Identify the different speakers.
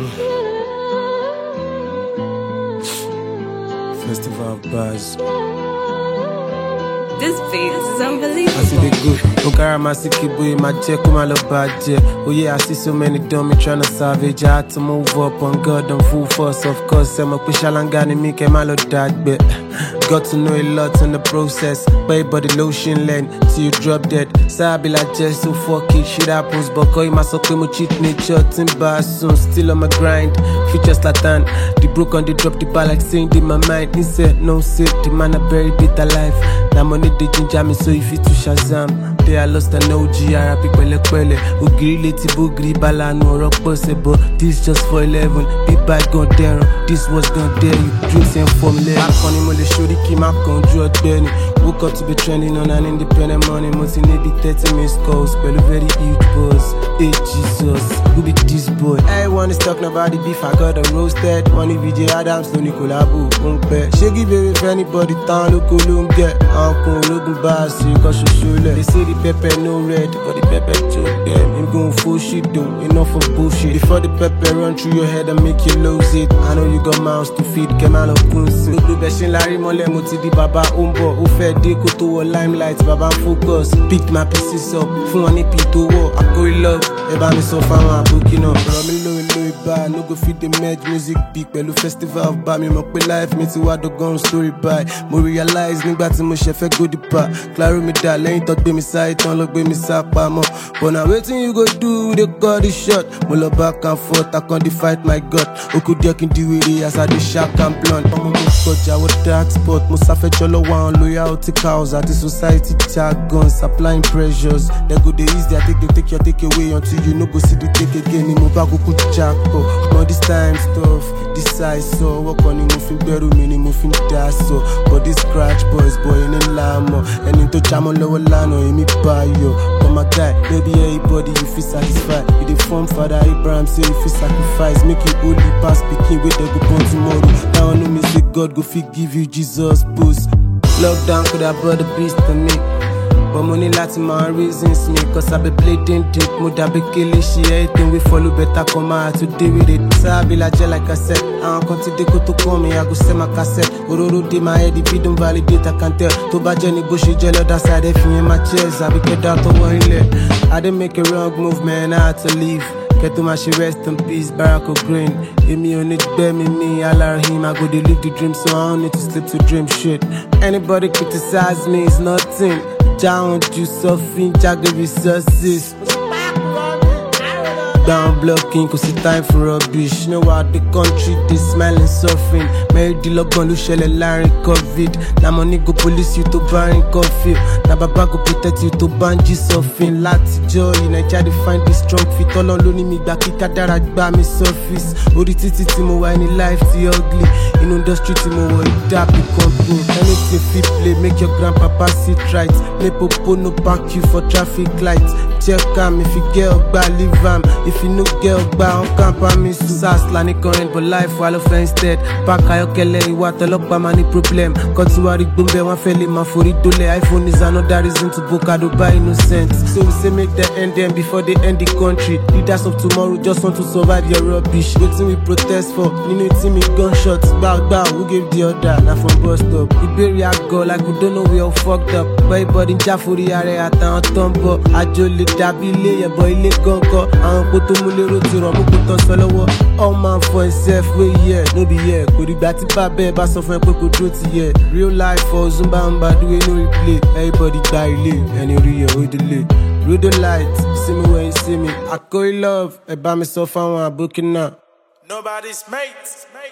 Speaker 1: Festival of Bars.
Speaker 2: This beat is unbelievable.
Speaker 1: I see the good. Okara Masiki boy, my check, my love bad. Oh yeah, I see so many dummy trying to savage. I had to move up on God and full force. Of course, I'm a Pishalangani, me came my love dad, but got to know a lot in the process. Pay body lotion lane till you drop dead. Sabi like just so fuck it, shit happens. But call my so come cheat nature, timber soon. Still on my grind, future Slatan. The broke on the drop the bar like saying in my mind. He said no sit, the man a very bitter life. Now money they ginger me so if it to Shazam. They are lost and OG, Arabic pele pele. Ugiri leti bugri bala no rock possible. This just for 11, big bad gon' dare. This was gon' dare you, drinks and formula. Back on him on the show, the key map gon' draw Benny. Woke up to be trending on an independent money. Most in the 30 minutes calls, spell a very huge boss. Hey Jesus, who be this boy? Everyone is talking about the beef, I got them roasted. One VJ Adams, Tony Collabo, Umpe. She give it if anybody town, look who get. Uncle, looking bass, you got your shoulder. They say the pepper no red, but the pepper choke them. Him going full shit though, enough of bullshit. Before the pepper run through your head and make you lose it. I know you got mouths to feed, Kemal Kunsin. Look, Beshin Larry Mole, Moti Baba Umbo, who fed Deko to a limelight, Baba focus. Picked my pieces up, Funny Pito war, I go in love. Eba me so far, I'm booking up. Romy low in low bar, no go feed the med music big. Pelu festival of bar, me mock me life, me to what the gun story by. Mo realize, nigga to mo chef go the pa. Claro me da, lane talk be me side, don't look be me sapa mo. But now waiting you go do, they call the shot. Mo look back and forth, I can't fight my gut. Oku deck in the way, as I the shark and blunt. I'm go scotch, I would dark spot. Mo safe cholo one, loyalty cows. At the society jargons, applying pressures. They go the easy, I take away until you no go see the take again. In Mobago could jackpo. But this time stuff, this size so. Work on him, moving better, meaning moving dash so. But this scratch boys, boy, in lamo. And into Chamon lower lano, in me buy yo. But my guy, maybe everybody you feel satisfied. With the form father Abraham say if you sacrifice, make you only pass speaking with the go born tomorrow. Now I know me say God go fit give you Jesus boost. Lockdown could have brought the beast to me. But money lots my reasons me. Cause I be playing deep, mood be killing shit. Everything we follow better come out to deal with it. So I be like I said, I don't continue to call me, I go send my cassette. Ororo de my head, if you don't validate, I can tell. To bad Jenny Bushy jello, that's how they feel in my chest. I be get out of one leg. I didn't make a wrong move, man, I had to leave. Get to my shit, rest in peace, Barack O'Green. If me on it, bear me, Allah him. I go to live the dream, so I don't need to sleep to dream shit. Anybody criticize me, it's nothing. Down you suffering, jagger resources. Down blocking, cause it's time for rubbish. You know how the country, they smiling, suffering. Mary the lockdown, lu shell Larry COVID. Now money go police you to buy coffee. Now Baba go protect you to banji suffering. Lati joy, in I try to find this strong fit. All on me back, kadara gba me surface. Ori titi mo wa any life ti ugly. In industry ti mo wa it company. Anything fit play, make your grandpapa sit right. Me popo no back you for traffic lights. Check am if you get up, leave am. If you no get up, on camp on me. Sas lani current but life while of instead. Pack ayokele, iwa tolokpa mani problem. Kontuari gumbe wan feli man for it dole. iPhone is another reason to book a Dubai innocence. So we say make the end them before they end the country. Leaders of tomorrow just want to survive your rubbish. Waiting we protest for, you know me gunshots. Bow, who gave the order? Now from bus stop. Iberia go like we don't know we all fucked up. But everybody Jafuri are at our tombo. Ajoli dabile, ya boy le gonko. An koto mulero ti ro mo koto solowo. All man for himself, we here, no be here. Kò dìgbà tí bàbá bá sọ fún ẹ pé kò dúró ti yẹ. Real life for Zumba Mba, do we no replay. Everybody gba ilé, ẹni orí yẹ ó délé. Read the light, see me when you see me. I call you love, ẹ bá mi sọ fáwọn àbókí náà.
Speaker 3: Nobody's mate.